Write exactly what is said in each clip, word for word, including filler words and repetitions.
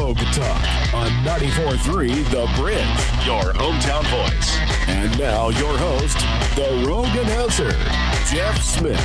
Rogue Talk on ninety-four point three The Bridge, your hometown voice. And now your host, the Rogue announcer, Jeff Smith.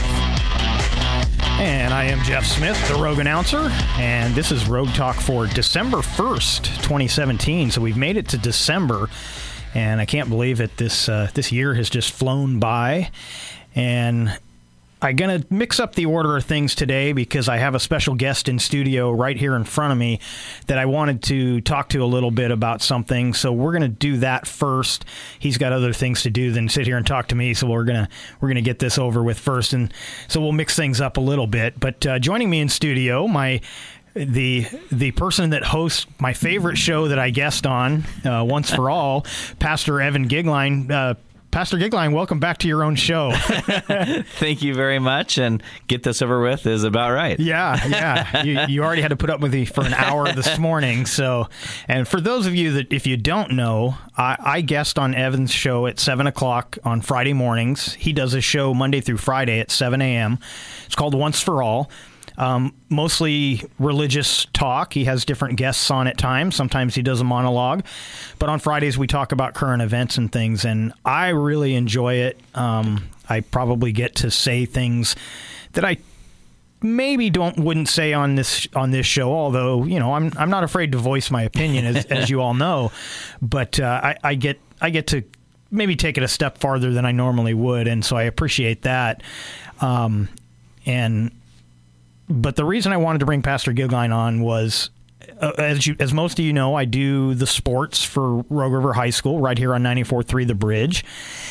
And I am Jeff Smith, the Rogue announcer, and this is Rogue Talk for December first, twenty seventeen. So we've made it to December, and I can't believe it. This uh, this year has just flown by, and I'm going to mix up the order of things today because I have a special guest in studio right here in front of me that I wanted to talk to a little bit about something. So we're going to do that first. He's got other things to do than sit here and talk to me, so we're going to we're going to get this over with first, and so we'll mix things up a little bit. But uh, joining me in studio, my the the person that hosts my favorite show that I guest on uh, once for all, Pastor Evan Gigline. Uh, Pastor Gigline, welcome back to your own show. Thank you very much, and get this over with is about right. Yeah, yeah. You, you already had to put up with me for an hour this morning. So, and for those of you that, if you don't know, I, I guest on Evan's show at seven o'clock on Friday mornings. He does a show Monday through Friday at seven a.m. It's called Once for All. Um, mostly religious talk. He has different guests on at times. Sometimes he does a monologue. But on Fridays, we talk about current events and things, and I really enjoy it. Um, I probably get to say things that I maybe don't wouldn't say on this on this show, although, you know, I'm I'm not afraid to voice my opinion, as, as you all know. But uh, I, I get I get to maybe take it a step farther than I normally would, and so I appreciate that. Um, and But the reason I wanted to bring Pastor Gigline on was, uh, as you, as most of you know, I do the sports for Rogue River High School right here on ninety-four point three The Bridge.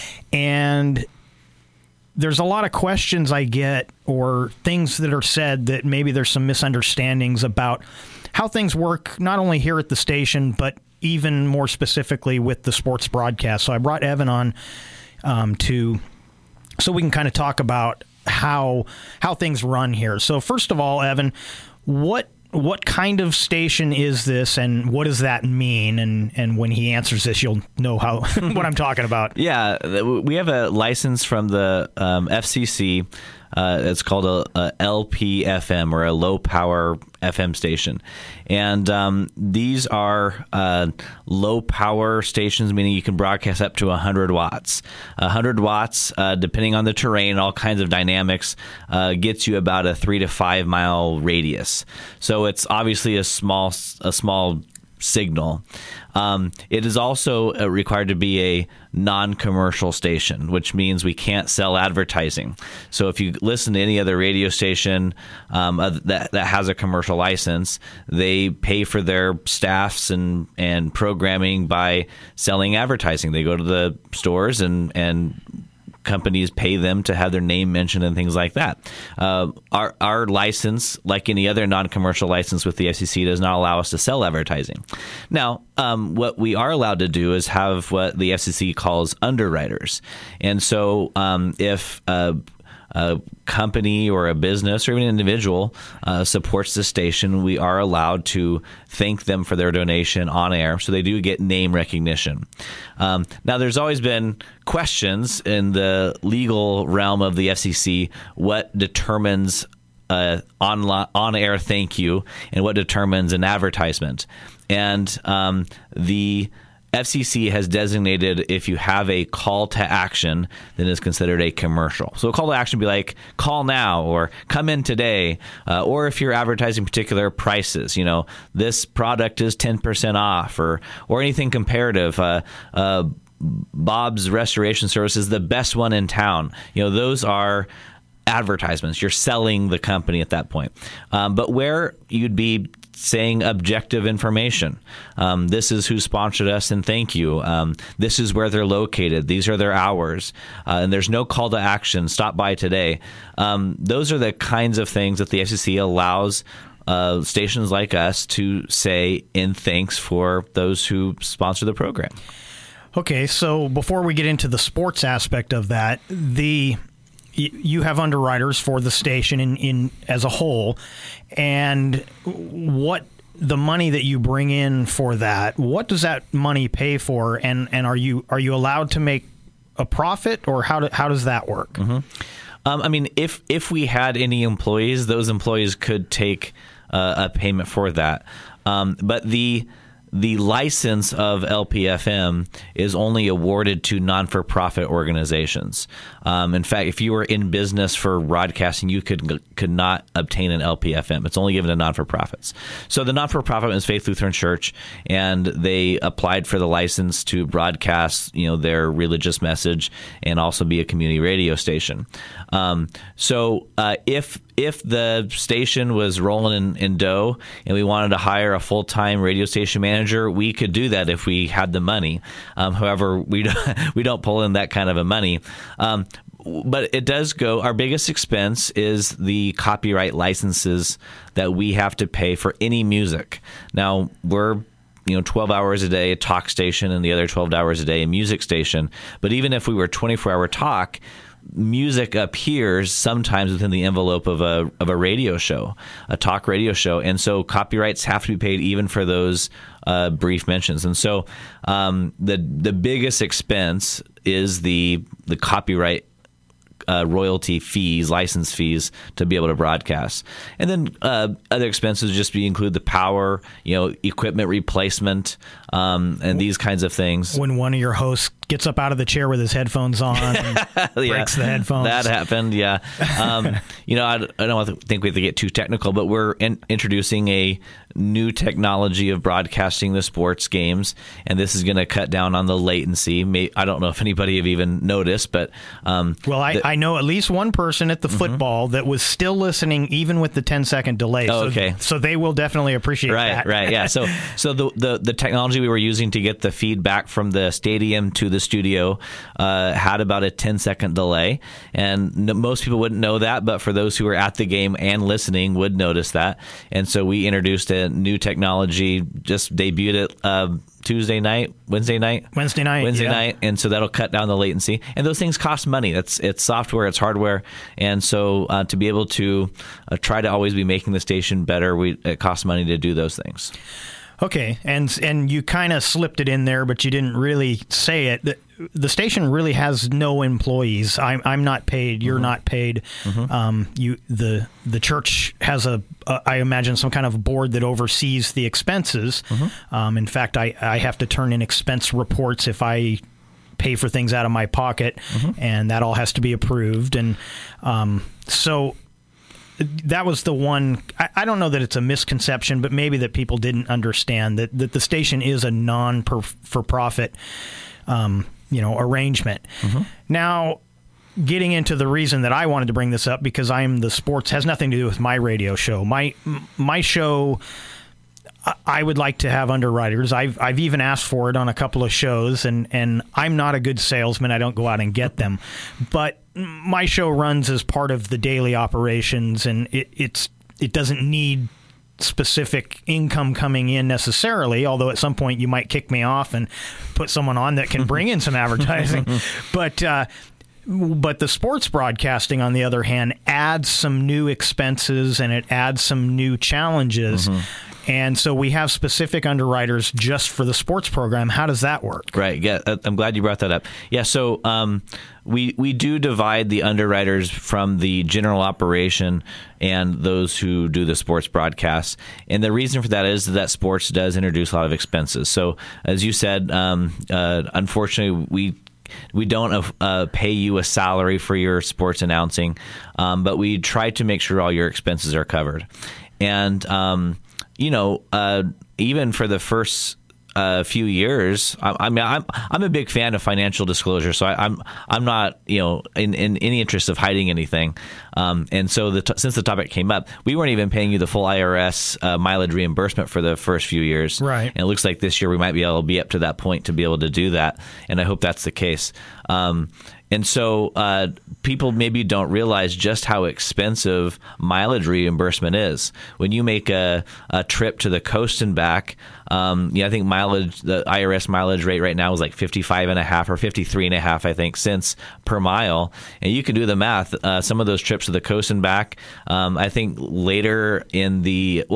And there's a lot of questions I get or things that are said that maybe there's some misunderstandings about how things work, not only here at the station, but even more specifically with the sports broadcast. So I brought Evan on um, to so we can kind of talk about how how things run here. So first of all, Evan, what what kind of station is this, and what does that mean? And and when he answers this, you'll know how what I'm talking about. Yeah, we have a license from the um, F C C. Uh, it's called a, a L P F M, or a low power F M station. And um, these are uh, low power stations, meaning you can broadcast up to one hundred watts. one hundred watts, uh, depending on the terrain, all kinds of dynamics, uh, gets you about a three to five mile radius. So it's obviously a small, a small signal. Um, it is also uh, required to be a non-commercial station, which means we can't sell advertising. So if you listen to any other radio station um, uh, that that has a commercial license, they pay for their staffs and, and programming by selling advertising. They go to the stores and and companies pay them to have their name mentioned and things like that. Uh, our our license, like any other non-commercial license with the F C C, does not allow us to sell advertising. Now, um, what we are allowed to do is have what the F C C calls underwriters. And so um, if uh, a company or a business or even an individual uh, supports the station, we are allowed to thank them for their donation on air, so they do get name recognition. Um, now, there's always been questions in the legal realm of the F C C, what determines uh, on on-air thank you and what determines an advertisement. And um, the F C C has designated if you have a call to action, then it's considered a commercial. So a call to action would be like, call now or come in today. Uh, or if you're advertising particular prices, you know, this product is ten percent off, or or anything comparative. Uh, uh, Bob's Restoration Service is the best one in town. You know, those are advertisements. You're selling the company at that point. Um, but where you'd be saying objective information. Um, this is who sponsored us, and thank you. Um, this is where they're located. These are their hours. Uh, and there's no call to action. Stop by today. Um, those are the kinds of things that the F C C allows uh, stations like us to say in thanks for those who sponsor the program. Okay, so before we get into the sports aspect of that, the you have underwriters for the station in, in as a whole, and what the money that you bring in for that, what does that money pay for, and, and are you are you allowed to make a profit, or how do, how does that work? Mm-hmm. Um, I mean, if if we had any employees, those employees could take uh, a payment for that. Um, but the the license of L P F M is only awarded to non-for-profit organizations. Um, in fact, if you were in business for broadcasting, you could could not obtain an L P F M. It's only given to non-for-profits. So the non-for-profit is Faith Lutheran Church, and they applied for the license to broadcast, you know, their religious message and also be a community radio station. Um, so uh, if if the station was rolling in, in dough and we wanted to hire a full-time radio station manager, we could do that if we had the money. Um, however, we don't, we don't pull in that kind of a money. Um, but it does go, our biggest expense is the copyright licenses that we have to pay for any music. Now, we're you know, twelve hours a day a talk station and the other twelve hours a day a music station. But even if we were twenty-four hour talk, music appears sometimes within the envelope of a of a radio show, a talk radio show, and so copyrights have to be paid even for those uh, brief mentions. And so um, the the biggest expense is the the copyright Uh, royalty fees, license fees to be able to broadcast. And then uh, other expenses just be include the power, you know, equipment replacement, um, and these kinds of things. When one of your hosts gets up out of the chair with his headphones on and yeah, breaks the headphones. That happened, yeah. Um, you know, I, I don't think we have to get too technical, but we're in, introducing a new technology of broadcasting the sports games, and this is going to cut down on the latency. May, I don't know if anybody have even noticed, but um, well, I, the, I know at least one person at the mm-hmm. football that was still listening, even with the ten second delay. Oh, so, okay, so they will definitely appreciate right, that. Right, right, yeah. So, so the, the the technology we were using to get the feedback from the stadium to the studio uh, had about a ten second delay, and no, most people wouldn't know that, but for those who were at the game and listening would notice that. And so we introduced a new technology, just debuted it uh, Tuesday night, Wednesday night, Wednesday night, Wednesday yeah. night, and so that'll cut down the latency. And those things cost money. That's it's software, it's hardware, and so uh, to be able to uh, try to always be making the station better, we it costs money to do those things. Okay, and and you kind of slipped it in there, but you didn't really say it. The, the station really has no employees. I'm I'm not paid. You're mm-hmm. not paid. Mm-hmm. Um, you the the church has a, a I imagine some kind of board that oversees the expenses. Mm-hmm. Um, in fact, I I have to turn in expense reports if I pay for things out of my pocket, mm-hmm. and that all has to be approved. And um, so. That was the one, I, I don't know that it's a misconception, but maybe that people didn't understand that, that the station is a non-for-profit, um, you know, arrangement. Mm-hmm. Now, getting into the reason that I wanted to bring this up, because I'm the sports, has nothing to do with my radio show. My my show, I would like to have underwriters. I've I've even asked for it on a couple of shows, and, and I'm not a good salesman. I don't go out and get them. But my show runs as part of the daily operations, and it, it's it doesn't need specific income coming in necessarily, although at some point you might kick me off and put someone on that can bring in some advertising. But uh, but the sports broadcasting, on the other hand, adds some new expenses and it adds some new challenges. Mm-hmm. And so we have specific underwriters just for the sports program. How does that work? Right. Yeah, I'm glad you brought that up. Yeah, so um, we we do divide the underwriters from the general operation and those who do the sports broadcasts. And the reason for that is that sports does introduce a lot of expenses. So as you said, um, uh, unfortunately, we We don't uh, pay you a salary for your sports announcing, um, but we try to make sure all your expenses are covered. And um, you know, uh, even for the first uh, few years, I, I mean, I'm I'm a big fan of financial disclosure, so I, I'm I'm not you know in, in any interest of hiding anything. Um, and so the t- since the topic came up, we weren't even paying you the full I R S uh, mileage reimbursement for the first few years. Right. And it looks like this year we might be able to be up to that point to be able to do that, and I hope that's the case. Um, And so uh, people maybe don't realize just how expensive mileage reimbursement is. When you make a, a trip to the coast and back, um, yeah, I think mileage, the I R S mileage rate right now is like fifty-five and a half or fifty-three and a half, I think, cents per mile. And you can do the math. Uh, some of those trips to the coast and back, um, I think later in the, well,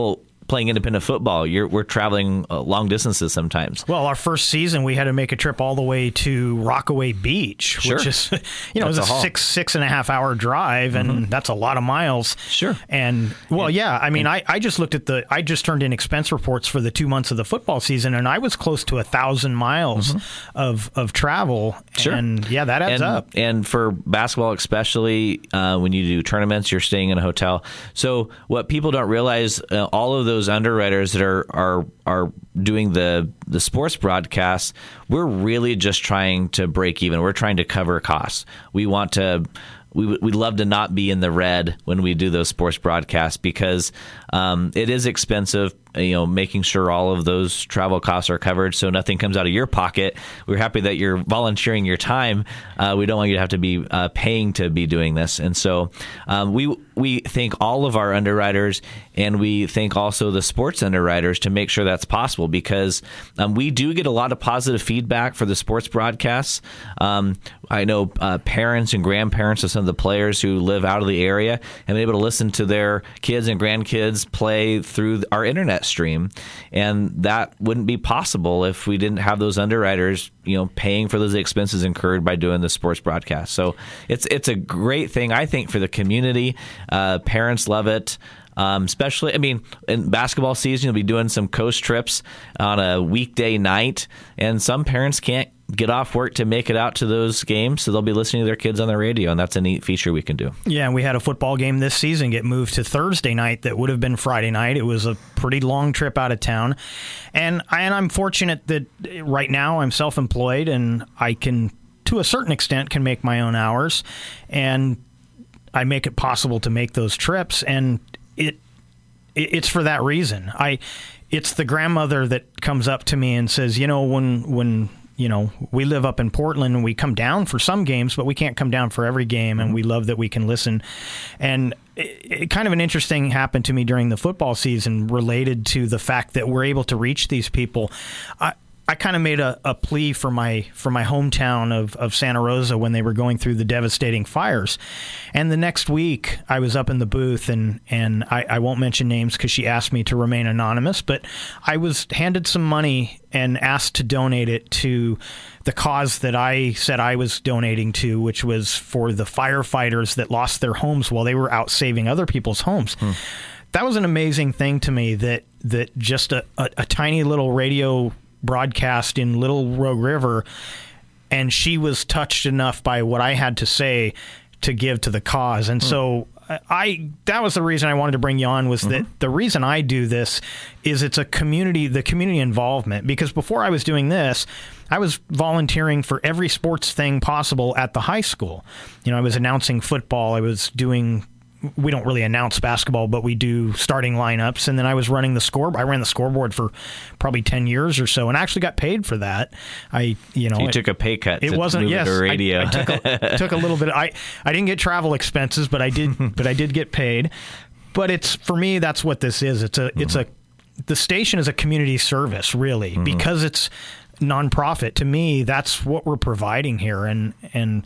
playing independent football. You're we're traveling uh, long distances sometimes. Well, our first season, we had to make a trip all the way to Rockaway Beach, Sure. which is, you know, That's it's a, a haul. six, six and a half hour drive, and Mm-hmm. that's a lot of miles. Sure. And, well, yeah, I mean, I, I just looked at the, I just turned in expense reports for the two months of the football season, and I was close to a thousand miles of, of travel. Sure. And, yeah, that adds and, up. And for basketball, especially uh, when you do tournaments, you're staying in a hotel. So what people don't realize, uh, all of those underwriters that are are are doing the the sports broadcasts, we're really just trying to break even. We're trying to cover costs. We want to. We we'd love to not be in the red when we do those sports broadcasts because um, it is expensive. You know, making sure all of those travel costs are covered, so nothing comes out of your pocket. We're happy that you're volunteering your time. Uh, we don't want you to have to be uh, paying to be doing this, and so um, we we thank all of our underwriters, and we thank also the sports underwriters to make sure that's possible because um, we do get a lot of positive feedback for the sports broadcasts. Um, I know uh, parents and grandparents of some of the players who live out of the area have been able to listen to their kids and grandkids play through our internet stream, and that wouldn't be possible if we didn't have those underwriters, you know, paying for those expenses incurred by doing the sports broadcast. So it's it's a great thing, I think, for the community. Uh, parents love it. Um, especially, I mean, in basketball season, you'll be doing some coast trips on a weekday night, and some parents can't get off work to make it out to those games, so they'll be listening to their kids on the radio, and that's a neat feature we can do. Yeah, and we had a football game this season get moved to Thursday night that would have been Friday night. It was a pretty long trip out of town, and, I, and I'm fortunate that right now I'm self-employed, and I can, to a certain extent, can make my own hours, and I make it possible to make those trips, and it it's for that reason. I it's the grandmother that comes up to me and says, you know, when when you know, we live up in Portland and we come down for some games, but we can't come down for every game, and we love that we can listen. And it, it kind of an interesting happened to me during the football season related to the fact that we're able to reach these people. I I kind of made a, a plea for my for my hometown of, of Santa Rosa when they were going through the devastating fires. And the next week, I was up in the booth, and, and I, I won't mention names because she asked me to remain anonymous, but I was handed some money and asked to donate it to the cause that I said I was donating to, which was for the firefighters that lost their homes while they were out saving other people's homes. Hmm. That was an amazing thing to me, that, that just a, a, a tiny little radio broadcast in Little Rogue River, and she was touched enough by what I had to say to give to the cause. And mm. so I that was the reason I wanted to bring you on, was mm-hmm. that the reason I do this is it's a community, the community involvement, because before I was doing this, I was volunteering for every sports thing possible at the high school. You know, I was announcing football, I was doing we don't really announce basketball, but we do starting lineups. And then I was running the score. I ran the scoreboard for probably ten years or so, and actually got paid for that. I, you know, you it, took a pay cut. It to wasn't move yes. It to radio. I, I took, a, took a little bit. I I didn't get travel expenses, but I did. but I did get paid. But it's for me. That's what this is. It's a. Mm-hmm. It's a. The station is a community service, really, mm-hmm. because it's nonprofit. To me, that's what we're providing here, and and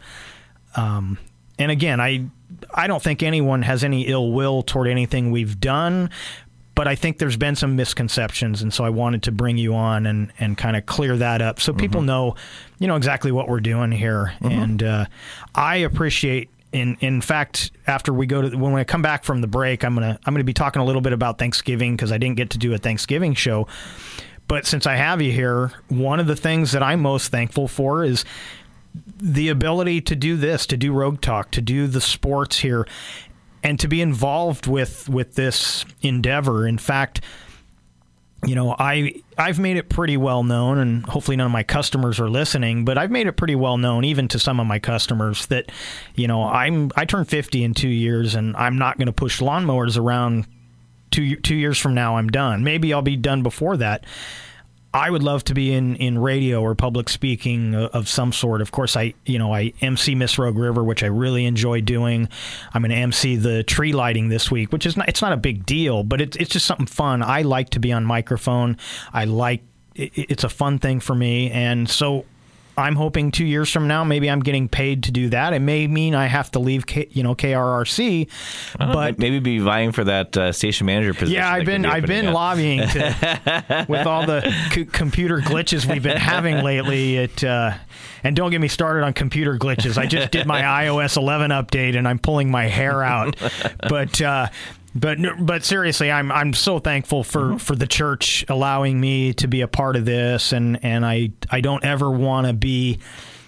um and again, I. I don't think anyone has any ill will toward anything we've done, but I think there's been some misconceptions, and so I wanted to bring you on and, and kind of clear that up so people mm-hmm. know, you know, exactly what we're doing here. Mm-hmm. And uh, I appreciate, in in fact, after we go to when I come back from the break, I'm gonna I'm gonna be talking a little bit about Thanksgiving, because I didn't get to do a Thanksgiving show. But since I have you here, one of the things that I'm most thankful for is the ability to do this, to do Rogue Talk, to do the sports here, and to be involved with with this endeavor. In fact, you know, I I've made it pretty well known, and hopefully none of my customers are listening, but I've made it pretty well known, even to some of my customers, that, you know, I'm I turned fifty in two years, and I'm not going to push lawnmowers around. Two two years from now, I'm done. Maybe I'll be done before that. I would love to be in, in radio or public speaking of some sort. Of course, I you know I M C Miss Rogue River, which I really enjoy doing. I'm going to M C the tree lighting this week, which is not it's not a big deal, but it's it's just something fun. I like to be on microphone. I like it, it's a fun thing for me, and so I'm hoping two years from now, maybe I'm getting paid to do that. It may mean I have to leave, K, you know, K R R C, but maybe be vying for that uh, station manager position. Yeah, I've been be I've been up. lobbying to, with all the c- computer glitches we've been having lately. It uh, and don't get me started on computer glitches. I just did my i O S eleven update, and I'm pulling my hair out. But uh, But but seriously, I'm I'm so thankful for, mm-hmm. for the church allowing me to be a part of this, and, and I I don't ever want to be,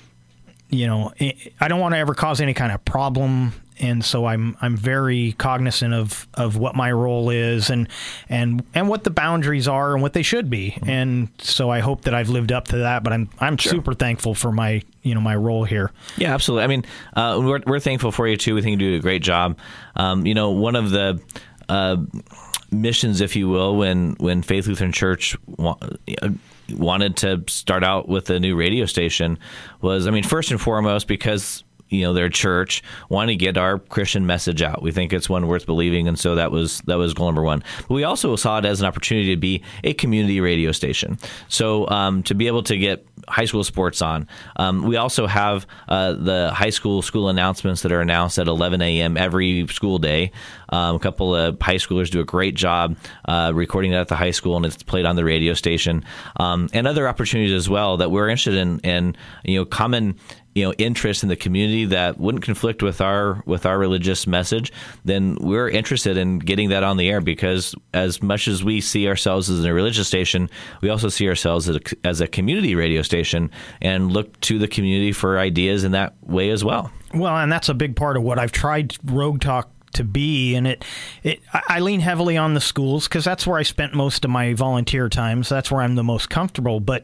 you know, I don't want to ever cause any kind of problem, and so I'm I'm very cognizant of, of what my role is and and and what the boundaries are and what they should be, mm-hmm. and so I hope that I've lived up to that. But I'm I'm sure. super thankful for my you know my role here. Yeah, absolutely. I mean, uh, we're we're thankful for you too. We think you do a great job. Um, you know, one of the uh, missions, if you will, when when Faith Lutheran Church wa- wanted to start out with a new radio station was, I mean, first and foremost because, you know, their church wanted to get our Christian message out. We think it's one worth believing, and so that was that was goal number one. But we also saw it as an opportunity to be a community radio station. So um, to be able to get high school sports on. Um, we also have uh, the high school school announcements that are announced at eleven a.m. every school day. Um, a couple of high schoolers do a great job uh, recording that at the high school, and it's played on the radio station. Um, and other opportunities as well that we're interested in, and you know, common you know interest in the community that wouldn't conflict with our with our religious message. Then we're interested in getting that on the air, because as much as we see ourselves as a religious station, we also see ourselves as a, as a community radio station, and look to the community for ideas in that way as well. Well, and that's a big part of what I've tried Rogue Talk to be, and it, it I lean heavily on the schools because that's where I spent most of my volunteer time. So that's where I'm the most comfortable. But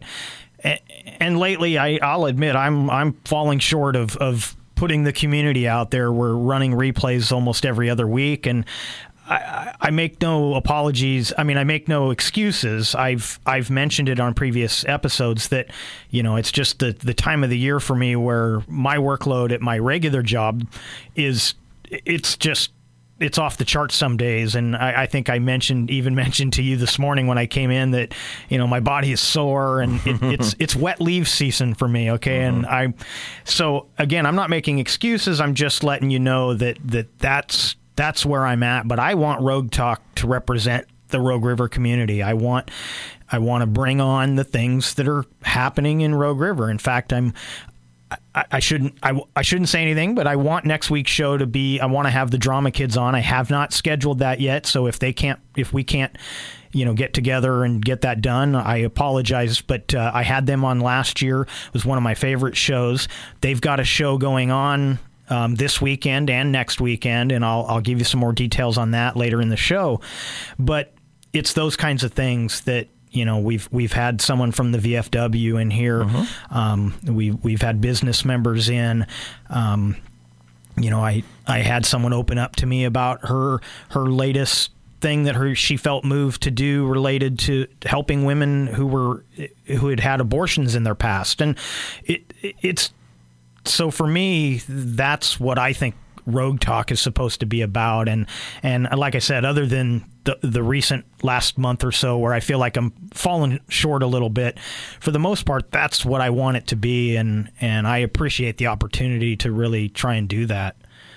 and lately, I, I'll admit I'm I'm falling short of, of putting the community out there. We're running replays almost every other week, and I, I make no apologies. I mean, I make no excuses. I've I've mentioned it on previous episodes that, you know, it's just the, the time of the year for me where my workload at my regular job is, it's just, it's off the charts some days. And I, I think I mentioned, even mentioned to you this morning when I came in that, you know, my body is sore and it, it's it's wet leaf season for me. Okay. Mm-hmm. And I, so again, I'm not making excuses. I'm just letting you know that, that that's, that's where I'm at. But I want Rogue Talk to represent the Rogue River community. I want, I want to bring on the things that are happening in Rogue River. In fact, I'm, I, I shouldn't I, I shouldn't say anything, but I want next week's show to be, I want to have the drama kids on. I have not scheduled that yet, so if they can't, if we can't, you know, get together and get that done, I apologize, but uh, I had them on last year. It was one of my favorite shows. They've got a show going on um, this weekend and next weekend, and I'll I'll give you some more details on that later in the show. But it's those kinds of things that, you know, we've we've had someone from the V F W in here. Mm-hmm. Um, we we've had business members in. Um, you know, I I had someone open up to me about her her latest thing that her she felt moved to do related to helping women who were who had had abortions in their past, and it it's so for me that's what I think Rogue Talk is supposed to be about. And and like I said, other than the the recent last month or so where I feel like I'm falling short a little bit, for the most part, that's what I want it to be, and and I appreciate the opportunity to really try and do that.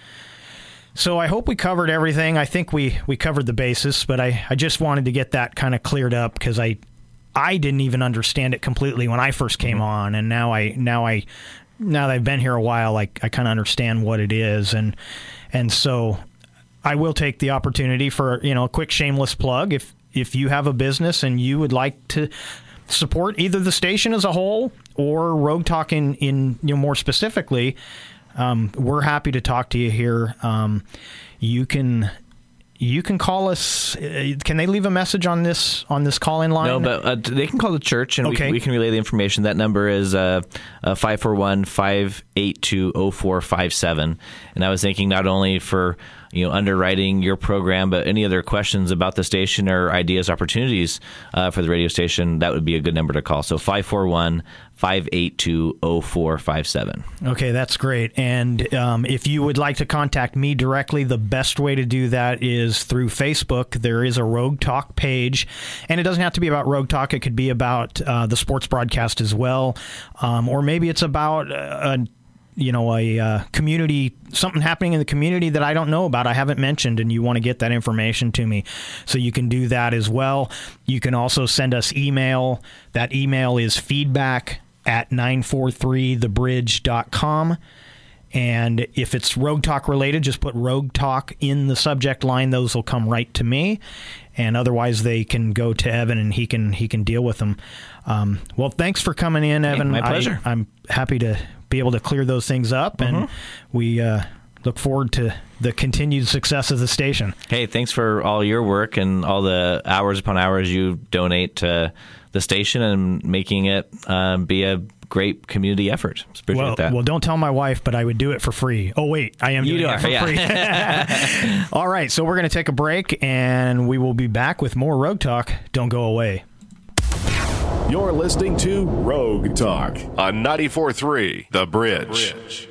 So I hope we covered everything. I think we, we covered the basis, but I, I just wanted to get that kind of cleared up because I I didn't even understand it completely when I first came mm-hmm. on, and now I now I now that I've been here a while, I I kind of understand what it is, and and so I will take the opportunity for, you know, a quick shameless plug. If if you have a business and you would like to support either the station as a whole or Rogue Talk in, in you know, more specifically, um, we're happy to talk to you here. Um, you can you can call us. Uh, can they leave a message on this on this call-in line? No, but uh, they can call the church, and okay. we, we can relay the information. That number is uh, uh, five four one, five eight two, zero four five seven. And I was thinking not only for you know, underwriting your program, but any other questions about the station or ideas, opportunities uh, for the radio station, that would be a good number to call. So five four one, five eight two, zero four five seven. Okay, that's great. And um, if you would like to contact me directly, the best way to do that is through Facebook. There is a Rogue Talk page, and it doesn't have to be about Rogue Talk. It could be about uh, the sports broadcast as well, um, or maybe it's about a you know, a uh, community, something happening in the community that I don't know about, I haven't mentioned, and you want to get that information to me. So you can do that as well. You can also send us email. That email is feedback at nine four three the bridge dot com. And if it's Rogue Talk related, just put Rogue Talk in the subject line. Those will come right to me. And otherwise, they can go to Evan, and he can he can deal with them. Um, well, thanks for coming in, Evan. Hey, my pleasure. I, I'm happy to be able to clear those things up, and mm-hmm. we uh, look forward to the continued success of the station. Hey, thanks for all your work and all the hours upon hours you donate to the station and making it um, be a great community effort. Appreciate well, that. Well, don't tell my wife, but I would do it for free. Oh, wait, I am you doing are, it for yeah. free. All right, so we're going to take a break, and we will be back with more Rogue Talk. Don't go away. You're listening to Rogue Talk on ninety-four point three The Bridge. The Bridge.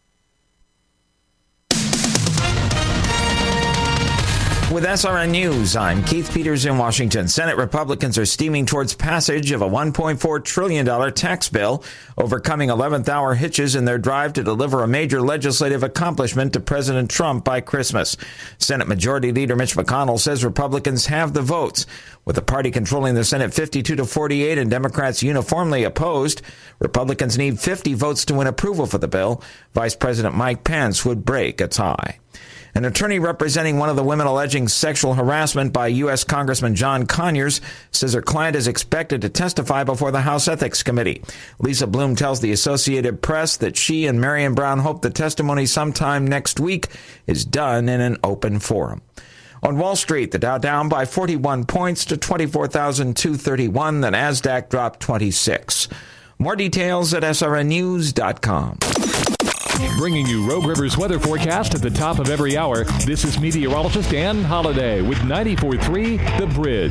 With S R N News, I'm Keith Peters in Washington. Senate Republicans are steaming towards passage of a one point four trillion dollars tax bill, overcoming eleventh hour hitches in their drive to deliver a major legislative accomplishment to President Trump by Christmas. Senate Majority Leader Mitch McConnell says Republicans have the votes. With the party controlling the Senate fifty-two to forty-eight and Democrats uniformly opposed, Republicans need fifty votes to win approval for the bill. Vice President Mike Pence would break a tie. An attorney representing one of the women alleging sexual harassment by U S Congressman John Conyers says her client is expected to testify before the House Ethics Committee. Lisa Bloom tells the Associated Press that she and Marion Brown hope the testimony sometime next week is done in an open forum. On Wall Street, the Dow down by forty-one points to twenty-four thousand two hundred thirty-one. The Nasdaq dropped twenty-six. More details at S R N news dot com. Bringing you Rogue River's weather forecast at the top of every hour, this is meteorologist Ann Holliday with ninety-four point three The Bridge.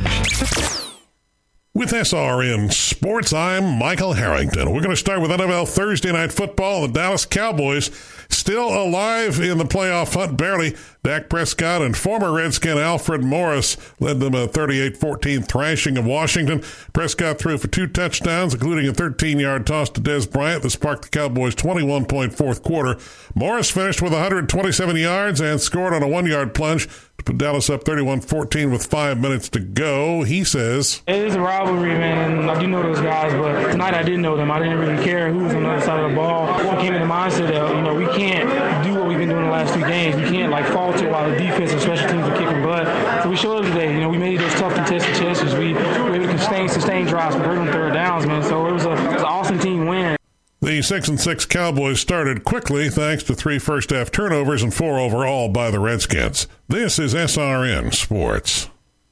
With S R N Sports, I'm Michael Harrington. We're going to start with N F L Thursday Night Football. The Dallas Cowboys still alive in the playoff hunt, barely. Dak Prescott and former Redskin Alfred Morris led them a thirty-eight fourteen thrashing of Washington. Prescott threw for two touchdowns, including a thirteen-yard toss to Dez Bryant that sparked the Cowboys' twenty-one point fourth quarter. Morris finished with one hundred twenty-seven yards and scored on a one-yard plunge to put Dallas up thirty-one fourteen with five minutes to go. He says, "It is a rivalry, man. I do know those guys, but tonight I didn't know them. I didn't really care who was on the other side of the ball. I came in the mindset that, you know, we can't do what we've been doing the last two games. We can't, like, falter while the defense and special teams are kicking butt. So we showed it today. You know, we made those tough contested catches. We were able to sustain, sustain drives, convert on third downs, man. So it was, a, it was an awesome team win." The six and six Cowboys started quickly thanks to three first-half turnovers and four overall by the Redskins. This is S R N Sports.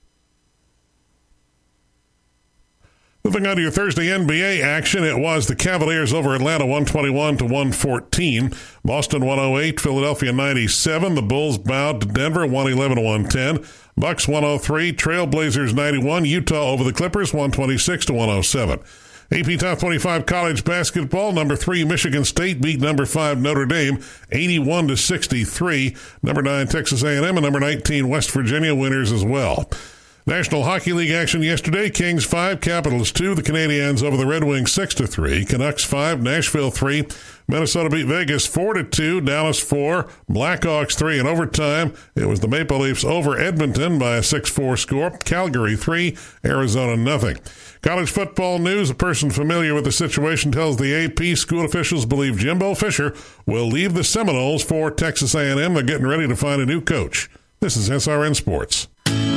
Moving on to your Thursday N B A action, it was the Cavaliers over Atlanta one twenty-one to one fourteen. Boston one oh eight, Philadelphia ninety-seven. The Bulls bowed to Denver one eleven to one ten. Bucks one oh three, Trailblazers ninety-one. Utah over the Clippers one twenty-six to one oh seven. A P Top twenty-five college basketball, number three Michigan State beat number five Notre Dame eighty-one to sixty-three. Number nine Texas A and M and number nineteen West Virginia winners as well. National Hockey League action yesterday, Kings five, Capitals two, the Canadiens over the Red Wings six to three, Canucks five, Nashville three, Minnesota beat Vegas four to two, Dallas four, Blackhawks three. In overtime, it was the Maple Leafs over Edmonton by a six four score, Calgary three, Arizona nothing. College football news, a person familiar with the situation tells the A P school officials believe Jimbo Fisher will leave the Seminoles for Texas A and M. They're getting ready to find a new coach. This is S R N Sports.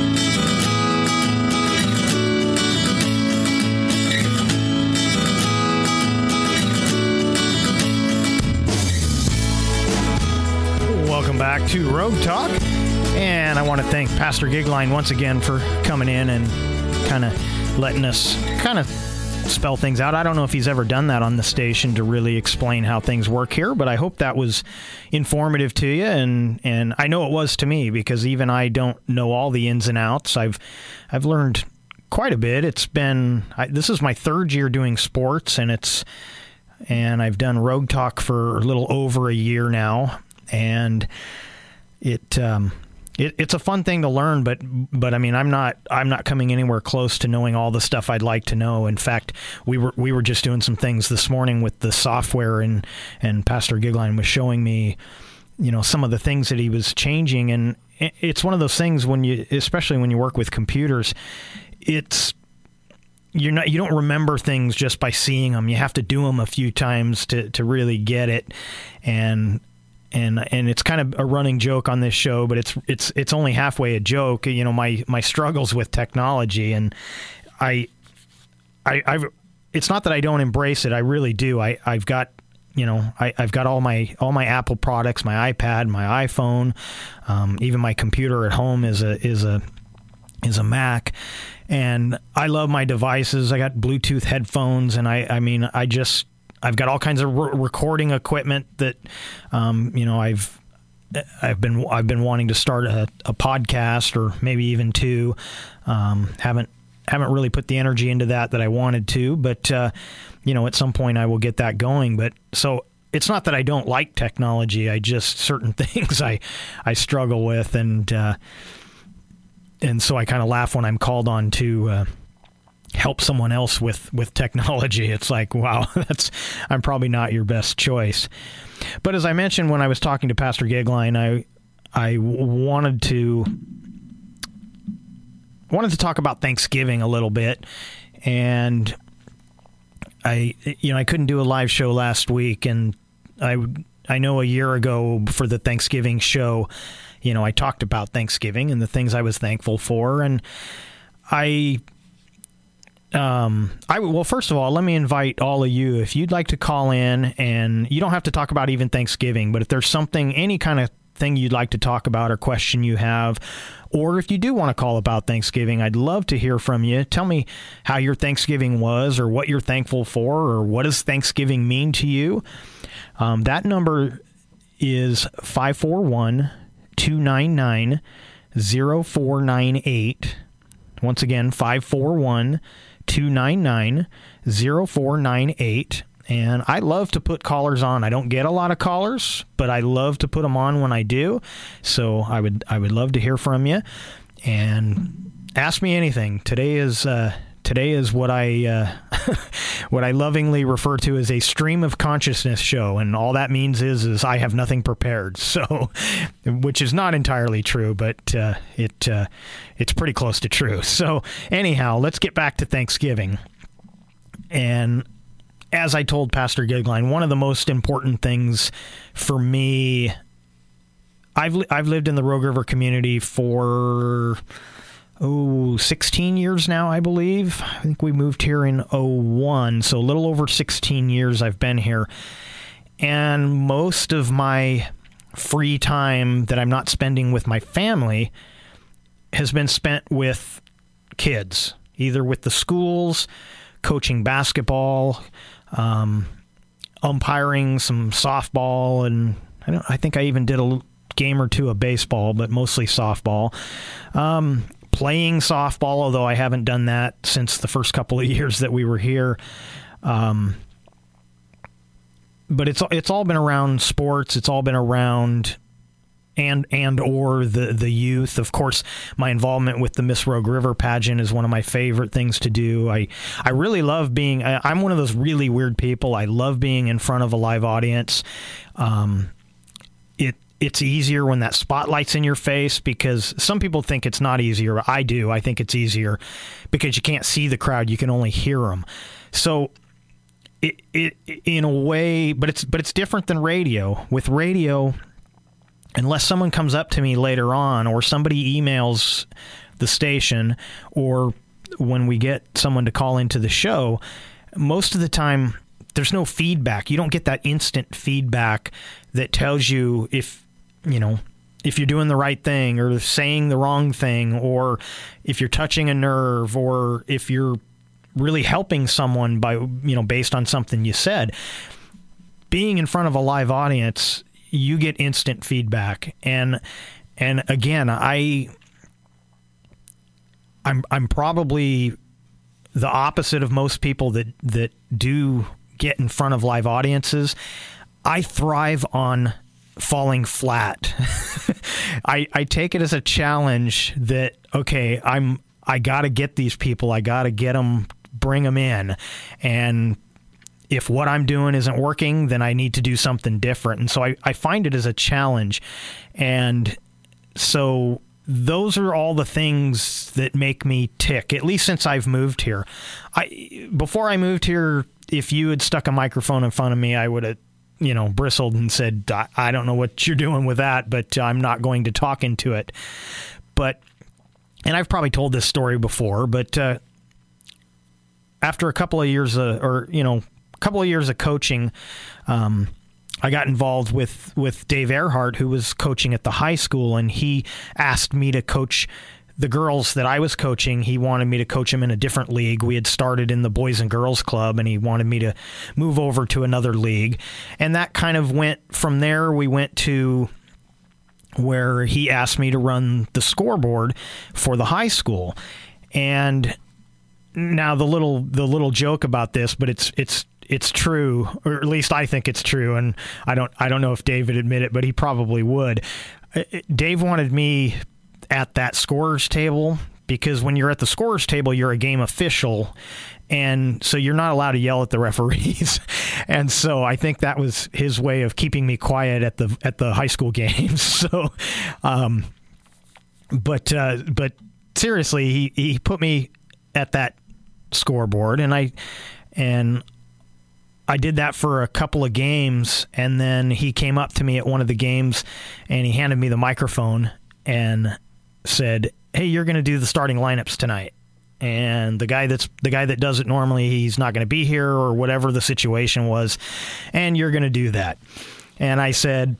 Welcome back to Rogue Talk, and I want to thank Pastor Gigline once again for coming in and kind of letting us kind of spell things out. I don't know if he's ever done that on the station to really explain how things work here, but I hope that was informative to you, and, and I know it was to me, because even I don't know all the ins and outs. I've I've learned quite a bit. It's been I, this is my third year doing sports, and it's and I've done Rogue Talk for a little over a year now, and it. Um, It, it's a fun thing to learn, but but I mean, I'm not I'm not coming anywhere close to knowing all the stuff I'd like to know. In fact, we were we were just doing some things this morning with the software, and and Pastor Gigline was showing me, you know, some of the things that he was changing, and it's one of those things when you, especially when you work with computers, it's you're not you don't remember things just by seeing them. You have to do them a few times to to really get it, and. And and it's kind of a running joke on this show, but it's it's it's only halfway a joke. You know, my, my struggles with technology, and I I I've it's not that I don't embrace it. I really do. I I've got you know I I've got all my all my Apple products, my iPad, my iPhone, um, even my computer at home is a is a is a Mac, and I love my devices. I got Bluetooth headphones, and I I mean I just. I've got all kinds of re- recording equipment that, um, you know, I've I've been I've been wanting to start a, a podcast, or maybe even two. Um, haven't haven't really put the energy into that that I wanted to, but uh, you know, at some point I will get that going. But so it's not that I don't like technology. I just certain things I I struggle with, and uh, and so I kind of laugh when I'm called on to. Uh, help someone else with, with technology. It's like, wow, that's I'm probably not your best choice. But as I mentioned when I was talking to Pastor Gigline, I I wanted to wanted to talk about Thanksgiving a little bit, and I you know I couldn't do a live show last week, and I I know a year ago for the Thanksgiving show, you know, I talked about Thanksgiving and the things I was thankful for, and I Um, I well, first of all, let me invite all of you, if you'd like to call in, and you don't have to talk about even Thanksgiving, but if there's something, any kind of thing you'd like to talk about or question you have, or if you do want to call about Thanksgiving, I'd love to hear from you. Tell me how your Thanksgiving was, or what you're thankful for, or what does Thanksgiving mean to you. Um, that number is five four one, two nine nine, zero four nine eight. Once again, five four one, two nine nine, zero four nine eight. And I love to put callers on. I don't get a lot of callers, but I love to put them on when I do. So I would I would love to hear from you, and ask me anything. Today is uh, today is what I uh, what I lovingly refer to as a stream of consciousness show, and all that means is is I have nothing prepared. So, which is not entirely true, but uh, it uh, it's pretty close to true. So anyhow, let's get back to Thanksgiving. And as I told Pastor Gigline, one of the most important things for me, I've li- I've lived in the Rogue River community for oh sixteen years now, I believe. I think we moved here in oh one, so a little over sixteen years I've been here. And most of my free time that I'm not spending with my family has been spent with kids, either with the schools, coaching basketball, um, umpiring some softball, and I don't. I think I even did a game or two of baseball, but mostly softball. Um, playing softball, although I haven't done that since the first couple of years that we were here. Um, but it's it's all been around sports. It's all been around and and or the the youth. Of course, my involvement with the Miss Rogue River pageant is one of my favorite things to do. I I really love being. I, I'm one of those really weird people. I love being in front of a live audience. Um, it it's easier when that spotlight's in your face, because some people think it's not easier. I do. I think it's easier because you can't see the crowd. You can only hear them. So it it in a way, but it's but it's different than radio. With radio, unless someone comes up to me later on, or somebody emails the station, or when we get someone to call into the show, most of the time there's no feedback. You don't get that instant feedback that tells you if, you know, if you're doing the right thing or saying the wrong thing, or if you're touching a nerve, or if you're really helping someone by, you know, based on something you said. Being in front of a live audience, you get instant feedback. And and again, I I'm I'm probably the opposite of most people that that do get in front of live audiences. I thrive on falling flat. I I take it as a challenge that, okay, I'm I got to get these people. I got to get them, bring them in. And if what I'm doing isn't working, then I need to do something different. And so I, I find it as a challenge. And so those are all the things that make me tick, at least since I've moved here. I before I moved here, if you had stuck a microphone in front of me, I would have, you know, bristled and said, I, I don't know what you're doing with that, but I'm not going to talk into it. But, and I've probably told this story before, but uh, after a couple of years, uh, or, you know, a couple of years of coaching, um, I got involved with, with Dave Earhart, who was coaching at the high school, and he asked me to coach the girls that I was coaching. He wanted me to coach them in a different league. We had started in the Boys and Girls Club, and he wanted me to move over to another league. And that kind of went from there. We went to where he asked me to run the scoreboard for the high school. And now the little the little joke about this, but it's it's it's true, or at least I think it's true, and I don't I don't know if Dave would admit it, but he probably would. Dave wanted me at that scorer's table, because when you're at the scorer's table, you're a game official, and so you're not allowed to yell at the referees. And so I think that was his way of keeping me quiet at the at the high school games. So, um, but uh, but seriously, he he put me at that scoreboard, and I and. I did that for a couple of games, and then he came up to me at one of the games, and he handed me the microphone and said, "Hey, you're going to do the starting lineups tonight. And the guy that's the guy that does it normally, he's not going to be here, or whatever the situation was, and you're going to do that." And I said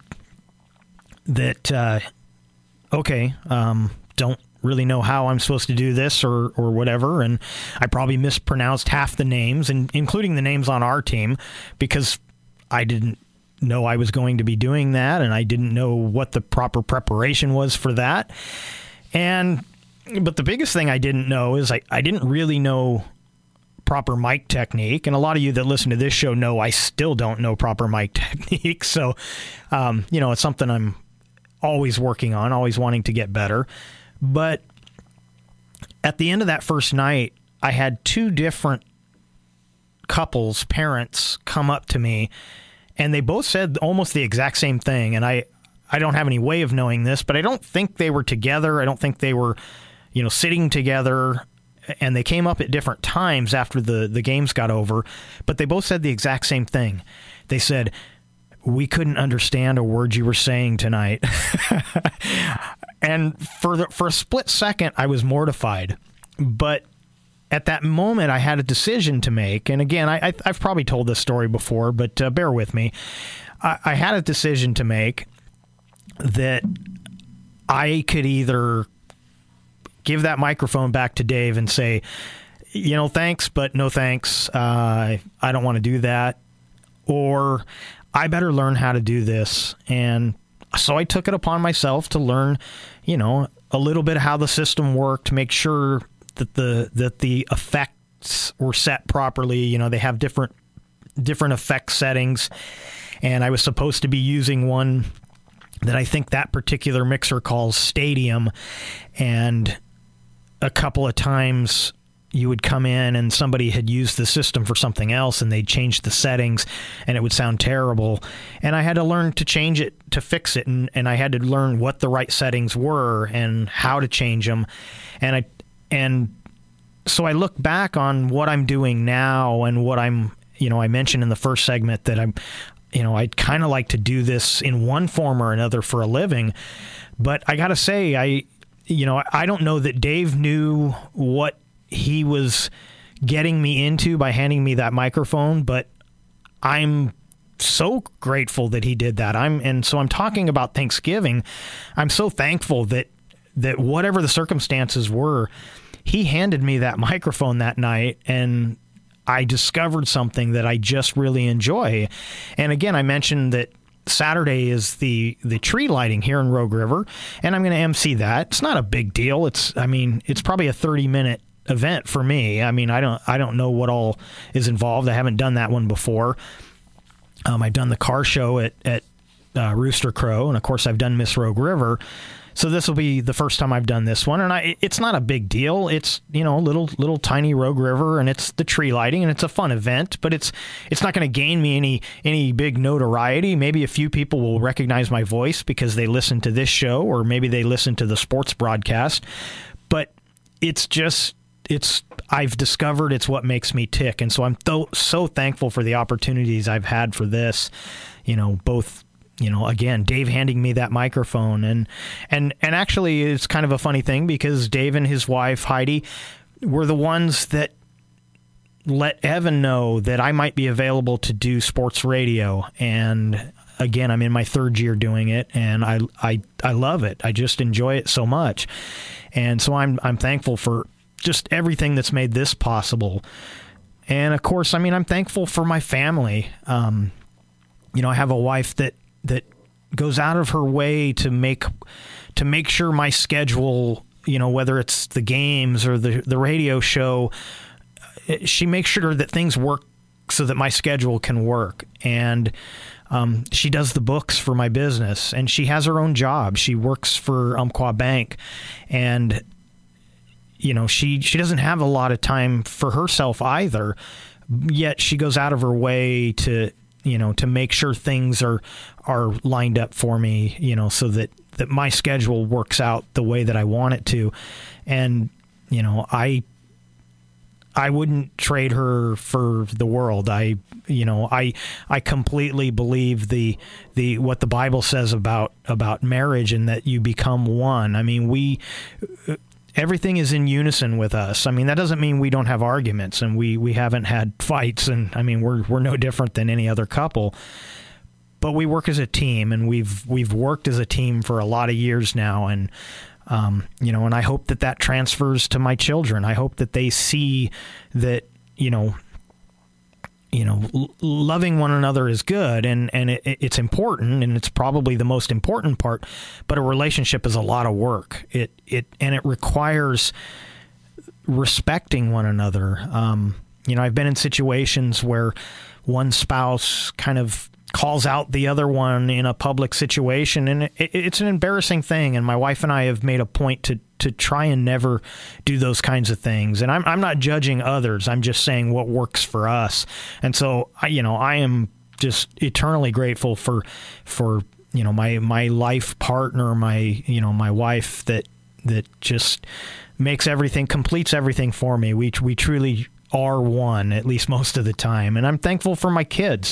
that, uh, okay, um, don't really know how I'm supposed to do this or or whatever, and I probably mispronounced half the names, and including the names on our team, because I didn't know I was going to be doing that, and I didn't know what the proper preparation was for that. And but the biggest thing I didn't know is I, I didn't really know proper mic technique, and a lot of you that listen to this show know I still don't know proper mic technique. So um, you know, it's something I'm always working on, always wanting to get better. But at the end of that first night, I had two different couples, parents, come up to me, and they both said almost the exact same thing. And I, I don't have any way of knowing this, but I don't think they were together. I don't think they were, you know, sitting together, and they came up at different times after the, the games got over. But they both said the exact same thing. They said, "We couldn't understand a word you were saying tonight." And for the, for a split second, I was mortified. But at that moment, I had a decision to make. And again, I, I, I've probably told this story before, but uh, bear with me. I, I had a decision to make that I could either give that microphone back to Dave and say, you know, thanks, but no thanks. Uh, I don't want to do that. Or I better learn how to do this. And so I took it upon myself to learn, you know, a little bit how the system worked, make sure that the that the effects were set properly. You know, they have different different effect settings, and I was supposed to be using one that I think that particular mixer calls Stadium, and a couple of times you would come in and somebody had used the system for something else, and they'd changed the settings, and it would sound terrible. And I had to learn to change it, to fix it, and, and I had to learn what the right settings were and how to change them. And I and so I look back on what I'm doing now and what I'm, you know, I mentioned in the first segment that I'm, you know, I'd kind of like to do this in one form or another for a living. But I got to say, I, you know, I don't know that Dave knew what he was getting me into by handing me that microphone, but I'm so grateful that he did that. I'm and so I'm talking about Thanksgiving. I'm so thankful that that whatever the circumstances were, he handed me that microphone that night, and I discovered something that I just really enjoy. And again, I mentioned that Saturday is the, the tree lighting here in Rogue River, and I'm going to emcee that. It's not a big deal. It's, I mean, it's probably a thirty minute event for me. I mean, I don't, I don't know what all is involved. I haven't done that one before. Um, I've done the car show at, at uh, Rooster Crow, and of course I've done Miss Rogue River. So this will be the first time I've done this one, and I, it's not a big deal. It's, you know, little little tiny Rogue River, and it's the tree lighting, and it's a fun event, but it's it's not going to gain me any any big notoriety. Maybe a few people will recognize my voice because they listen to this show, or maybe they listen to the sports broadcast. But it's just it's I've discovered it's what makes me tick, and so I'm th- so thankful for the opportunities I've had for this. You know, both. You know, again, Dave handing me that microphone. And, and and actually, it's kind of a funny thing because Dave and his wife, Heidi, were the ones that let Evan know that I might be available to do sports radio. And again, I'm in my third year doing it, and I I, I love it. I just enjoy it so much. And so I'm I'm thankful for just everything that's made this possible. And of course, I mean, I'm thankful for my family. Um, you know, I have a wife that that goes out of her way to make to make sure my schedule, you know, whether it's the games or the the radio show, she makes sure that things work so that my schedule can work. And um, she does the books for my business, and she has her own job. She works for Umpqua Bank, and you know, she she doesn't have a lot of time for herself either. Yet she goes out of her way to, you know, to make sure things are are lined up for me, you know, so that, that my schedule works out the way that I want it to. And, you know, I I wouldn't trade her for the world. I, you know, I I completely believe the the what the Bible says about about marriage, and that you become one. I mean, we everything is in unison with us. I mean, that doesn't mean we don't have arguments, and we, we haven't had fights, and I mean, we're we're no different than any other couple. But we work as a team, and we've we've worked as a team for a lot of years now, and um, you know, and I hope that that transfers to my children. I hope that they see that, you know, you know, l- loving one another is good, and and it, it's important, and it's probably the most important part. But a relationship is a lot of work. It it and it requires respecting one another. Um, you know, I've been in situations where one spouse kind of calls out the other one in a public situation, and it, it's an embarrassing thing. And my wife and I have made a point to to try and never do those kinds of things. And I'm I'm not judging others. I'm just saying what works for us. And so, I, you know, I am just eternally grateful for for you know my my life partner, my you know my wife that that just makes everything, completes everything for me. We we truly are one, at least most of the time. And I'm thankful for my kids.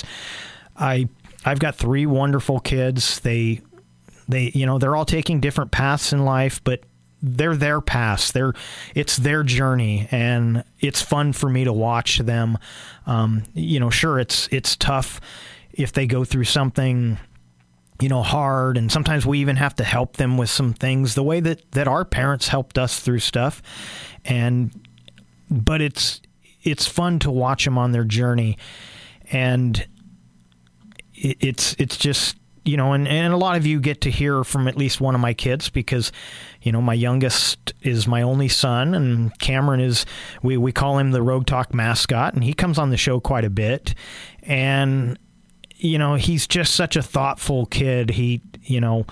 I I've got three wonderful kids. They they you know they're all taking different paths in life, but they're their paths. They're it's their journey, and it's fun for me to watch them. Um, you know, sure, it's it's tough if they go through something, you know, hard, and sometimes we even have to help them with some things the way that, that our parents helped us through stuff. And but it's it's fun to watch them on their journey, and it, it's it's just, you know, and, and a lot of you get to hear from at least one of my kids, because, you know, my youngest is my only son, and Cameron is, we, we call him the Rogue Talk mascot, and he comes on the show quite a bit. And, you know, he's just such a thoughtful kid. He, you know,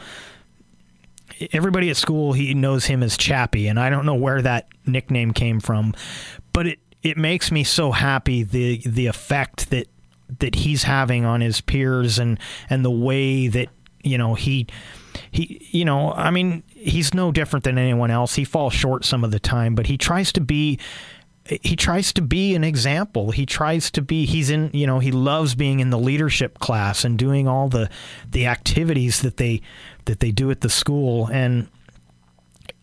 everybody at school, he knows him as Chappie, and I don't know where that nickname came from, but it, it makes me so happy, the the effect that that he's having on his peers, and, and the way that, you know, he, he, you know, I mean, he's no different than anyone else. He falls short some of the time, but he tries to be, he tries to be an example. He tries to be, he's in, you know, he loves being in the leadership class and doing all the, the activities that they, that they do at the school. And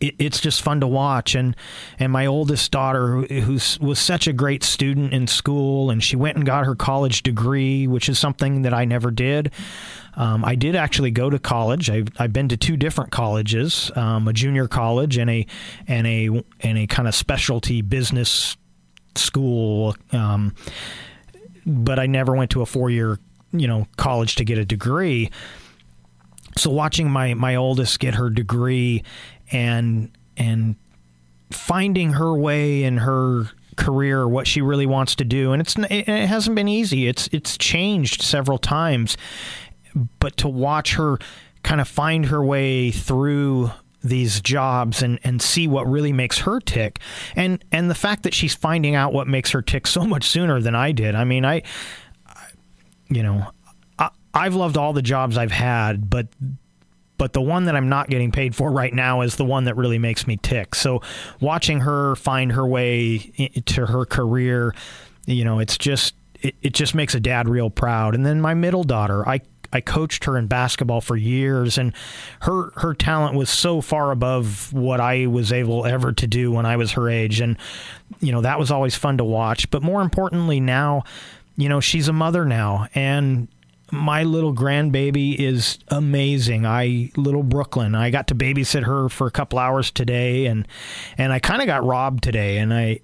it, it's just fun to watch. And, and my oldest daughter, who was such a great student in school, and she went and got her college degree, which is something that I never did. Um, I did actually go to college. I've, I've been to two different colleges, um, a junior college and a and a and a kind of specialty business school. Um, but I never went to a four-year, you know, college to get a degree. So watching my, my oldest get her degree and and finding her way in her career, what she really wants to do, and it's it hasn't been easy. It's it's changed several times. But to watch her kind of find her way through these jobs and, and see what really makes her tick, and and the fact that she's finding out what makes her tick so much sooner than I did. I mean, I, you know, I, I've loved all the jobs I've had, but but the one that I'm not getting paid for right now is the one that really makes me tick. So watching her find her way to her career, you know, it's just it, it just makes a dad real proud. And then my middle daughter, I. I coached her in basketball for years, and her her talent was so far above what I was able ever to do when I was her age. And, you know, that was always fun to watch. But more importantly now, you know, she's a mother now, and my little grandbaby is amazing. I little Brooklyn, I got to babysit her for a couple hours today, and and I kind of got robbed today. And I,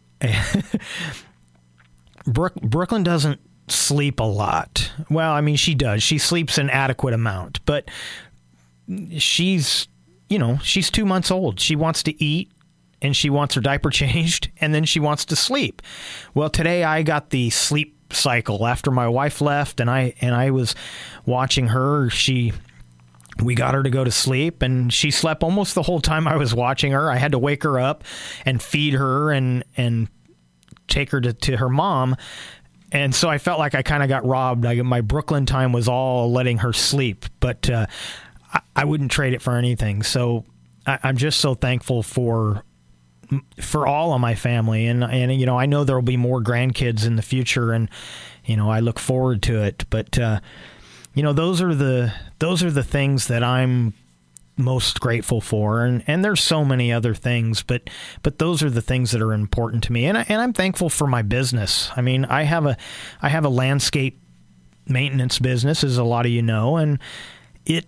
Brook, Brooklyn doesn't sleep a lot. Well, I mean, she does. She sleeps an adequate amount, but she's, you know, she's two months old. She wants to eat, and she wants her diaper changed, and then she wants to sleep. Well, today I got the sleep cycle after my wife left, and I and I was watching her. She we got her to go to sleep, and she slept almost the whole time I was watching her. I had to wake her up and feed her and and take her to, to her mom. And so I felt like I kind of got robbed. I, my Brooklyn time was all letting her sleep, but uh, I, I wouldn't trade it for anything. So I, I'm just so thankful for for all of my family, and and you know, I know there will be more grandkids in the future, and you know, I look forward to it. But uh, you know, those are the those are the things that I'm most grateful for, and and there's so many other things, but but those are the things that are important to me. And I, and I'm thankful for my business. I mean, I have a I have a landscape maintenance business, as a lot of you know, and it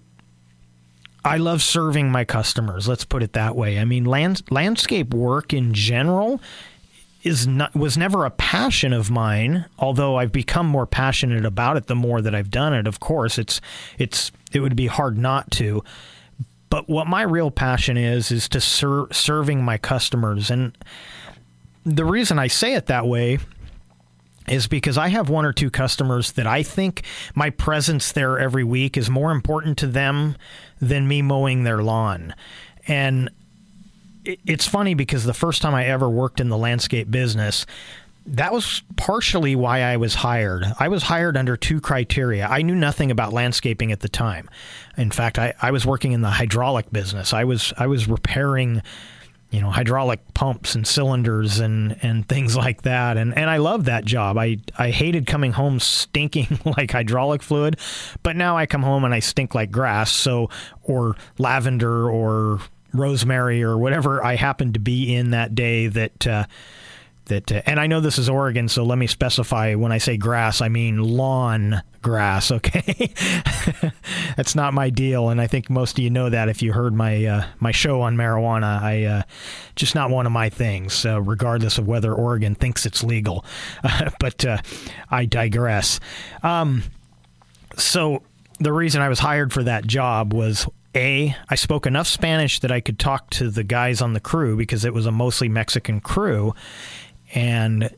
I love serving my customers. Let's put it that way. I mean, land, landscape work in general is not was never a passion of mine, although I've become more passionate about it the more that I've done it. Of course, it's it's it would be hard not to. But what my real passion is, is to ser- serving my customers. And the reason I say it that way is because I have one or two customers that I think my presence there every week is more important to them than me mowing their lawn. And it's funny because the first time I ever worked in the landscape business, that was partially why I was hired. I was hired under two criteria. I knew nothing about landscaping at the time. In fact, I, I was working in the hydraulic business. I was I was repairing, you know, hydraulic pumps and cylinders and, and things like that. And and I loved that job. I, I hated coming home stinking like hydraulic fluid, but now I come home and I stink like grass, so or lavender or rosemary or whatever I happened to be in that day that uh, That, uh, and I know this is Oregon, so let me specify, when I say grass, I mean lawn grass, okay? That's not my deal, and I think most of you know that if you heard my uh, my show on marijuana. I uh, just not one of my things, uh, regardless of whether Oregon thinks it's legal. Uh, but uh, I digress. Um, so the reason I was hired for that job was, A, I spoke enough Spanish that I could talk to the guys on the crew because it was a mostly Mexican crew. And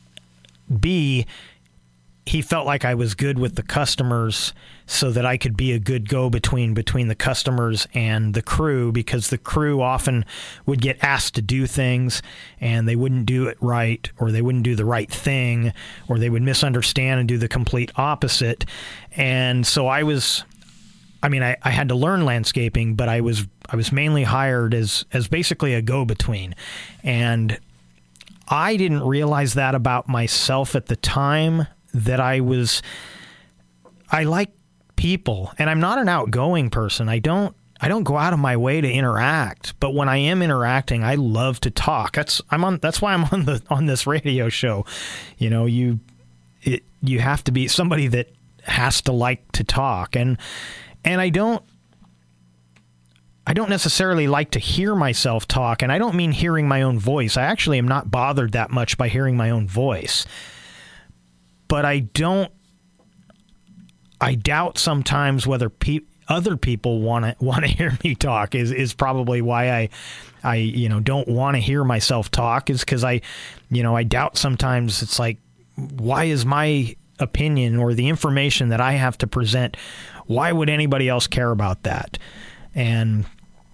B, he felt like I was good with the customers so that I could be a good go-between between the customers and the crew, because the crew often would get asked to do things and they wouldn't do it right, or they wouldn't do the right thing, or they would misunderstand and do the complete opposite. And so I was... I mean, I, I had to learn landscaping, but I was I was mainly hired as as basically a go-between. And I didn't realize that about myself at the time, that I was, I like people, and I'm not an outgoing person. I don't, I don't go out of my way to interact, but when I am interacting, I love to talk. That's I'm on. That's why I'm on the on this radio show. You know, you it you have to be somebody that has to like to talk, and and I don't. I don't necessarily like to hear myself talk, and I don't mean hearing my own voice. I actually am not bothered that much by hearing my own voice, but I don't. I doubt sometimes whether people. Other people want to want to hear me talk is, is probably why I, I you know don't want to hear myself talk is because I, you know I doubt sometimes it's like, why is my opinion or the information that I have to present, why would anybody else care about that? And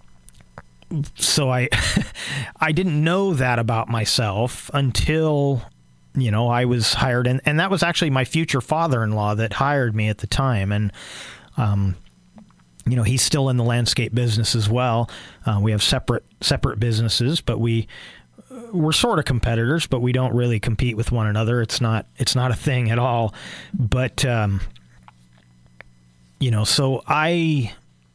so I, I didn't know that about myself until, you know, I was hired, and, and that was actually my future father-in-law that hired me at the time, and um. You know, he's still in the landscape business as well. Uh, we have separate separate businesses, but we we're sort of competitors, but we don't really compete with one another. It's not it's not a thing at all. But um, you know, so I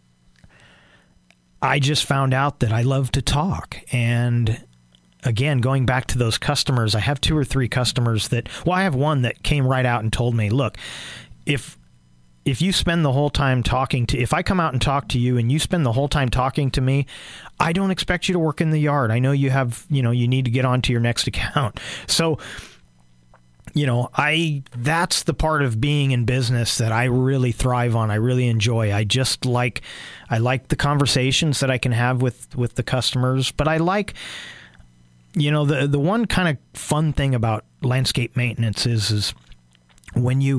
I just found out that I love to talk, and again, going back to those customers, I have two or three customers that well, I have one that came right out and told me, look, if If you spend the whole time talking to, if I come out and talk to you and you spend the whole time talking to me, I don't expect you to work in the yard. I know you have, you know, you need to get on to your next account. So, you know, I, that's the part of being in business that I really thrive on. I really enjoy. I just like, I like the conversations that I can have with, with the customers, but I like, you know, the, the one kind of fun thing about landscape maintenance is, is when you,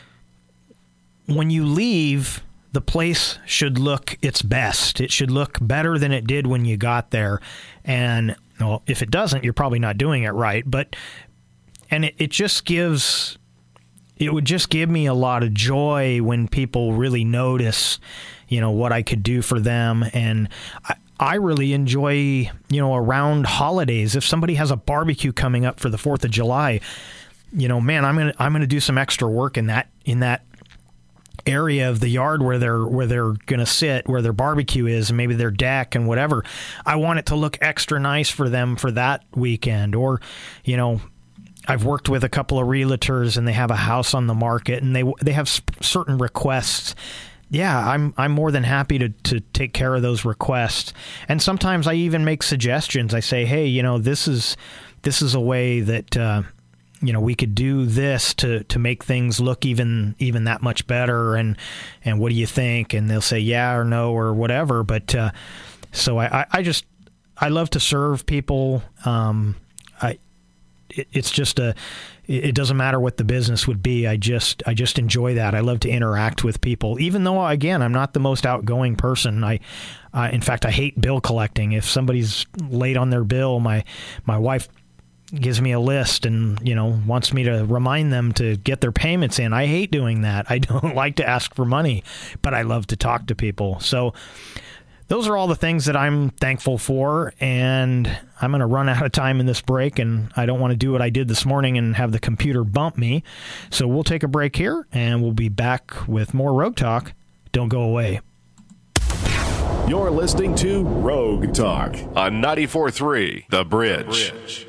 When you leave, the place should look its best. It should look better than it did when you got there. And well, if it doesn't, you're probably not doing it right. But and it, it just gives, it would just give me a lot of joy when people really notice, you know, what I could do for them. And I, I really enjoy, you know, around holidays, if somebody has a barbecue coming up for the fourth of July, you know, man, I'm gonna I'm gonna do some extra work in that in that. area of the yard where they're where they're gonna sit, where their barbecue is, and maybe their deck and whatever. I want it to look extra nice for them for that weekend. Or, you know, I've worked with a couple of realtors and they have a house on the market and they they have certain requests. Yeah, I'm I'm more than happy to to take care of those requests. And sometimes I even make suggestions. I say, hey, you know, this is this is a way that. Uh, you know, we could do this to, to make things look even even that much better, and and what do you think? And they'll say yeah or no or whatever. But uh, so I, I just I love to serve people. Um, I it, it's just a it doesn't matter what the business would be. I just I just enjoy that. I love to interact with people, even though again I'm not the most outgoing person. I uh, in fact I hate bill collecting. If somebody's late on their bill, my my wife gives me a list and, you know, wants me to remind them to get their payments in. I hate doing that. I don't like to ask for money, but I love to talk to people. So those are all the things that I'm thankful for, and I'm going to run out of time in this break, and I don't want to do what I did this morning and have the computer bump me. So we'll take a break here, and we'll be back with more Rogue Talk. Don't go away. You're listening to Rogue Talk on ninety-four point three The Bridge. The Bridge.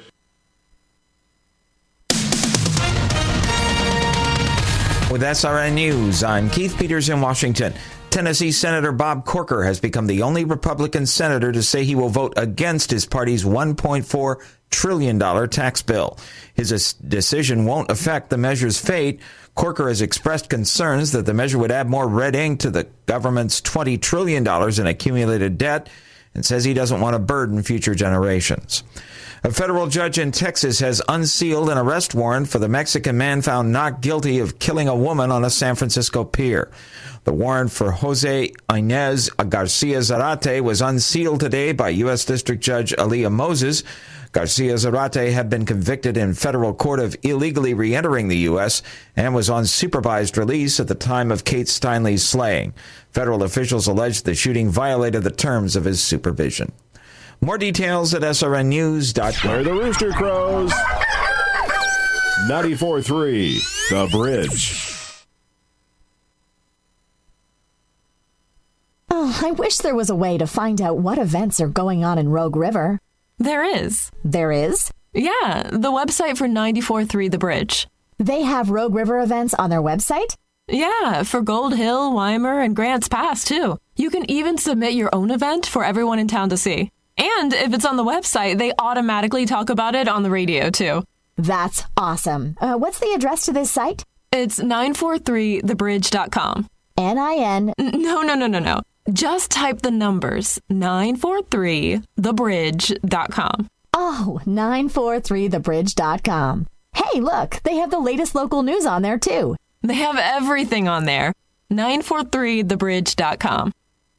With S R N News, I'm Keith Peters in Washington. Tennessee Senator Bob Corker has become the only Republican senator to say he will vote against his party's one point four trillion dollars tax bill. His decision won't affect the measure's fate. Corker has expressed concerns that the measure would add more red ink to the government's twenty trillion dollars in accumulated debt, and says he doesn't want to burden future generations. A federal judge in Texas has unsealed an arrest warrant for the Mexican man found not guilty of killing a woman on a San Francisco pier. The warrant for Jose Inez Garcia Zarate was unsealed today by U S District Judge Aaliyah Moses. Garcia Zarate had been convicted in federal court of illegally re-entering the U S and was on supervised release at the time of Kate Steinle's slaying. Federal officials alleged the shooting violated the terms of his supervision. More details at S R N news dot com. Where the rooster crows. ninety-four point three The Bridge. Oh, I wish there was a way to find out what events are going on in Rogue River. There is. There is? Yeah, the website for ninety-four point three The Bridge. They have Rogue River events on their website? Yeah, for Gold Hill, Weimer, and Grants Pass, too. You can even submit your own event for everyone in town to see. And if it's on the website, they automatically talk about it on the radio, too. That's awesome. Uh, what's the address to this site? It's nine four three the bridge dot com. N I N No, no, no, no, no. Just type the numbers, nine four three the bridge dot com. Oh, nine four three the bridge dot com. Hey, look, they have the latest local news on there, too. They have everything on there. nine four three the bridge dot com.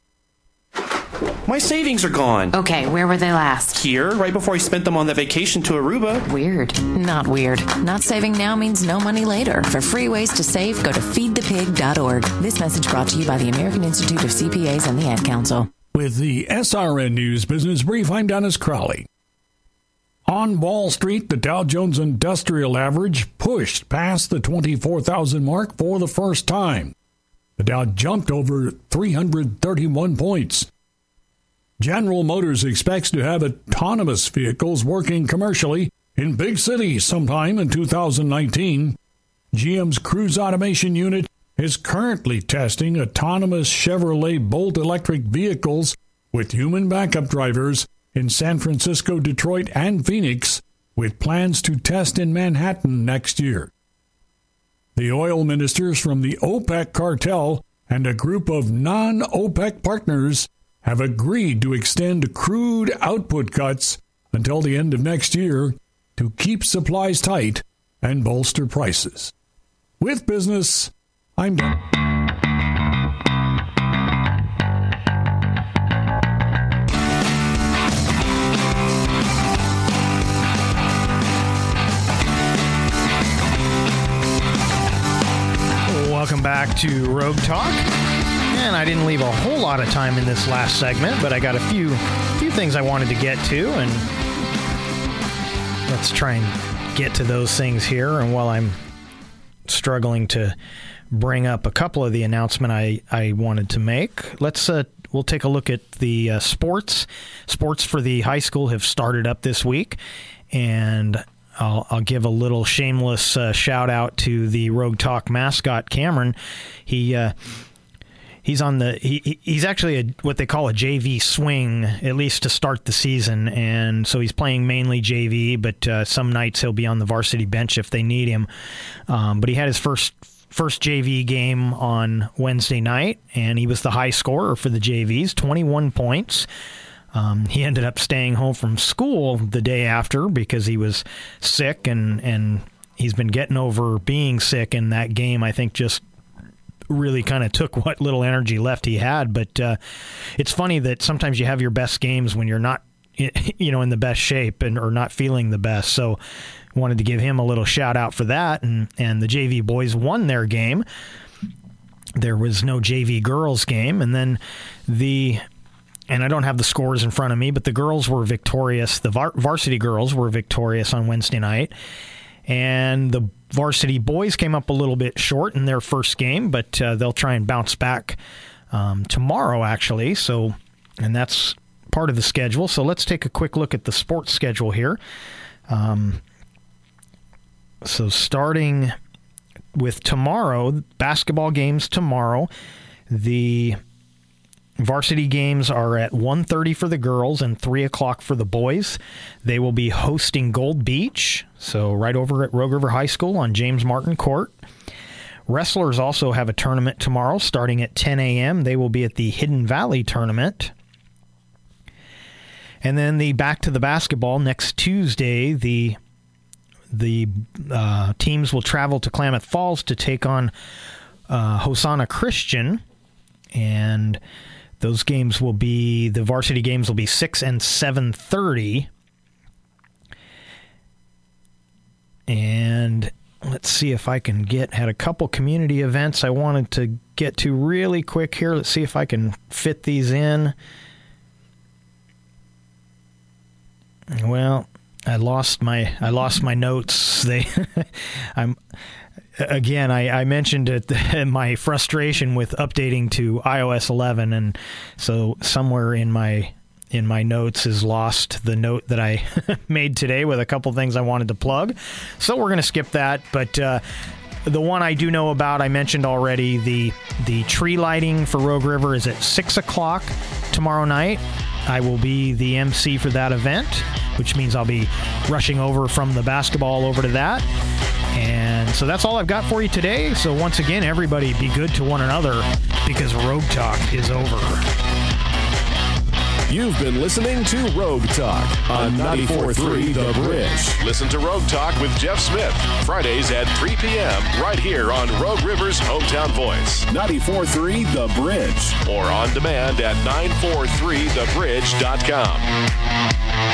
My savings are gone. Okay, where were they last? Here, right before I spent them on the vacation to Aruba. Weird. Not weird. Not saving now means no money later. For free ways to save, go to feed the pig dot org. This message brought to you by the American Institute of C P As and the Ad Council. With the S R N News Business Brief, I'm Dennis Crowley. On Wall Street, the Dow Jones Industrial Average pushed past the twenty-four thousand mark for the first time. The Dow jumped over three hundred thirty-one points. General Motors expects to have autonomous vehicles working commercially in big cities sometime in two thousand nineteen. G M's Cruise Automation Unit is currently testing autonomous Chevrolet Bolt electric vehicles with human backup drivers in San Francisco, Detroit, and Phoenix, with plans to test in Manhattan next year. The oil ministers from the OPEC cartel and a group of non-OPEC partners have agreed to extend crude output cuts until the end of next year to keep supplies tight and bolster prices. With business, I'm done. Welcome back to Rogue Talk. And I didn't leave a whole lot of time in this last segment, but I got a few few things I wanted to get to, and let's try and get to those things here. And while I'm struggling to bring up a couple of the announcement I, I wanted to make, let's uh, we'll take a look at the uh, sports. Sports for the high school have started up this week, and I'll, I'll give a little shameless uh, shout out to the Rogue Talk mascot, Cameron. He uh, he's on the he he's actually a, what they call a J V swing, at least to start the season, and so he's playing mainly J V, but uh, some nights he'll be on the varsity bench if they need him. Um, but he had his first first J V game on Wednesday night, and he was the high scorer for the J Vs, twenty-one points. Um, he ended up staying home from school the day after because he was sick, and, and he's been getting over being sick, and that game, I think, just really kind of took what little energy left he had. But uh, it's funny that sometimes you have your best games when you're not, you know, in the best shape and or not feeling the best. So wanted to give him a little shout out for that, and, and the J V boys won their game. There was no J V girls game, and then the... And I don't have the scores in front of me, but the girls were victorious. The var- varsity girls were victorious on Wednesday night. And the varsity boys came up a little bit short in their first game, but uh, they'll try and bounce back um, tomorrow, actually. So, and that's part of the schedule. So let's take a quick look at the sports schedule here. Um, so starting with tomorrow, basketball games tomorrow. The varsity games are at one thirty for the girls and three o'clock for the boys. They will be hosting Gold Beach, so right over at Rogue River High School on James Martin Court. Wrestlers also have a tournament tomorrow starting at ten a.m. They will be at the Hidden Valley Tournament. And then the back to the basketball next Tuesday, the the uh, teams will travel to Klamath Falls to take on uh, Hosanna Christian, and those games will be, the varsity games will be six and seven thirty. And let's see if I can get, had a couple community events I wanted to get to really quick here. Let's see if I can fit these in. Well, I lost my I lost my notes. They I'm again, I, I mentioned it, my frustration with updating to i O S eleven, and so somewhere in my in my notes is lost the note that I made today with a couple things I wanted to plug. So we're going to skip that, but uh, the one I do know about, I mentioned already, the the tree lighting for Rogue River is at six o'clock tomorrow night. I will be the M C for that event, which means I'll be rushing over from the basketball over to that. And so that's all I've got for you today. So once again, everybody be good to one another, because Rogue Talk is over. You've been listening to Rogue Talk on ninety-four point three The Bridge. Listen to Rogue Talk with Jeff Smith, Fridays at three p.m. right here on Rogue River's Hometown Voice. ninety-four point three The Bridge. Or on demand at nine four three the bridge dot com.